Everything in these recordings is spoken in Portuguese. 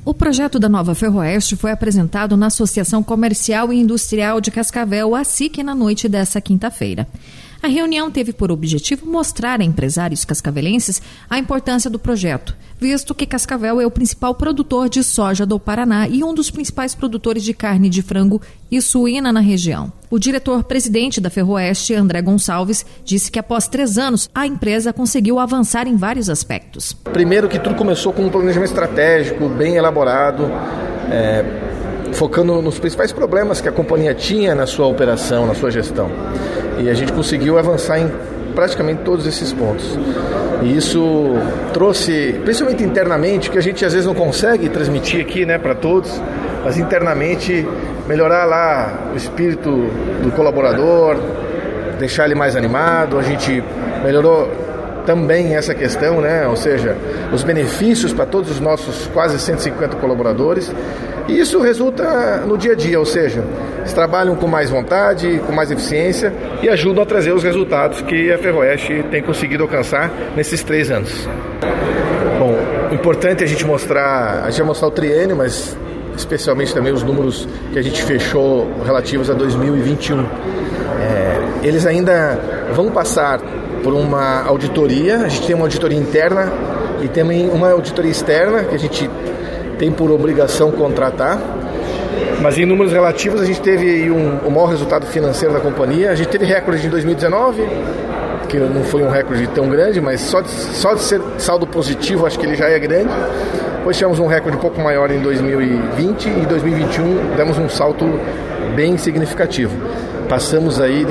O projeto da Nova Ferroeste foi apresentado na Associação Comercial e Industrial de Cascavel, ASIC, na noite desta quinta-feira. A reunião teve por objetivo mostrar a empresários cascavelenses a importância do projeto, visto que Cascavel é o principal produtor de soja do Paraná e um dos principais produtores de carne de frango e suína na região. O diretor-presidente da Ferroeste, André Gonçalves, disse que após 3 anos, a empresa conseguiu avançar em vários aspectos. Primeiro que tudo começou com um planejamento estratégico bem elaborado, focando nos principais problemas que a companhia tinha na sua operação, na sua gestão. E a gente conseguiu avançar em praticamente todos esses pontos. E isso trouxe, principalmente internamente, que a gente às vezes não consegue transmitir aqui, para todos, mas internamente melhorar lá o espírito do colaborador, deixar ele mais animado. A gente melhorou também essa questão, ou seja, os benefícios para todos os nossos quase 150 colaboradores. E isso resulta no dia a dia, ou seja, eles trabalham com mais vontade, com mais eficiência e ajudam a trazer os resultados que a Ferroeste tem conseguido alcançar nesses 3 anos. Bom, o importante é a gente vai mostrar o triênio, mas especialmente também os números que a gente fechou relativos a 2021. Eles ainda vão passar por uma auditoria. A gente tem uma auditoria interna e também uma auditoria externa que a gente tem por obrigação contratar. Mas em números relativos a gente teve o maior resultado financeiro da companhia. A gente teve recorde em 2019, que não foi um recorde tão grande, mas só de ser saldo positivo acho que ele já é grande. Depois tivemos um recorde um pouco maior em 2020 e em 2021 demos um salto bem significativo. Passamos aí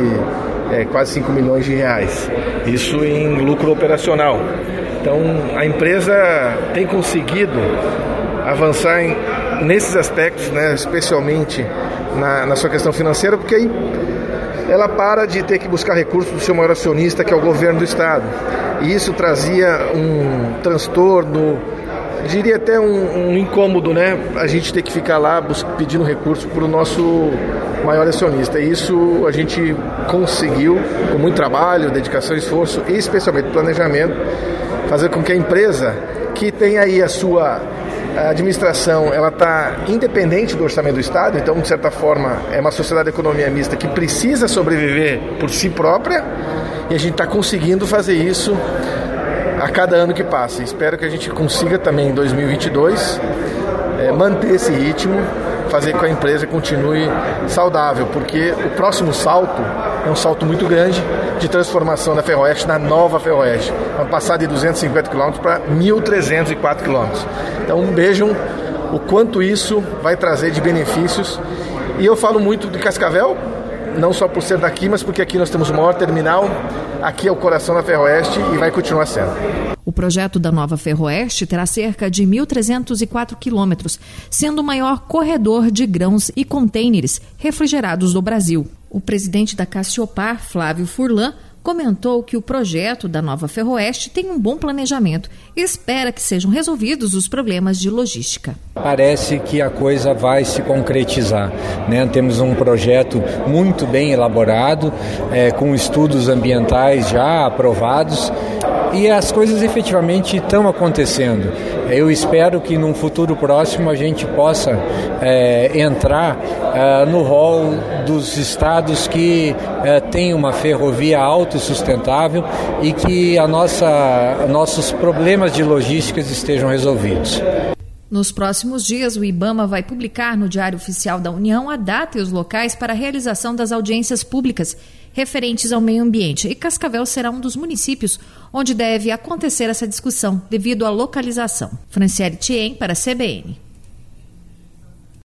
de quase 5 milhões de reais. Isso em lucro operacional. Então a empresa tem conseguido avançar nesses aspectos, especialmente na sua questão financeira, porque aí ela para de ter que buscar recursos do seu maior acionista, que é o governo do estado. E isso trazia um transtorno, diria até um incômodo, a gente ter que ficar lá pedindo recurso para o nosso maior acionista. E isso a gente conseguiu, com muito trabalho, dedicação e esforço, e especialmente planejamento, fazer com que a empresa, que tem aí a sua administração, ela está independente do orçamento do Estado, então de certa forma é uma sociedade de economia mista que precisa sobreviver por si própria, e a gente está conseguindo fazer isso a cada ano que passa. Espero que a gente consiga também em 2022 manter esse ritmo, fazer com que a empresa continue saudável, porque o próximo salto é um salto muito grande de transformação da Ferroeste na Nova Ferroeste. Vamos passar de 250 km para 1.304 km. Então vejam o quanto isso vai trazer de benefícios. E eu falo muito de Cascavel, não só por ser daqui, mas porque aqui nós temos o maior terminal, aqui é o coração da Ferroeste e vai continuar sendo. O projeto da Nova Ferroeste terá cerca de 1.304 quilômetros, sendo o maior corredor de grãos e contêineres refrigerados do Brasil. O presidente da Cassiopar, Flávio Furlan, comentou que o projeto da Nova Ferroeste tem um bom planejamento e espera que sejam resolvidos os problemas de logística. Parece que a coisa vai se concretizar, Temos um projeto muito bem elaborado, com estudos ambientais já aprovados, e as coisas efetivamente estão acontecendo. Eu espero que num futuro próximo a gente possa entrar no rol dos estados que têm uma ferrovia autossustentável e que nossos problemas de logística estejam resolvidos. Nos próximos dias, o IBAMA vai publicar no Diário Oficial da União a data e os locais para a realização das audiências públicas referentes ao meio ambiente. E Cascavel será um dos municípios onde deve acontecer essa discussão, devido à localização. Franciele Thiem, para a CBN.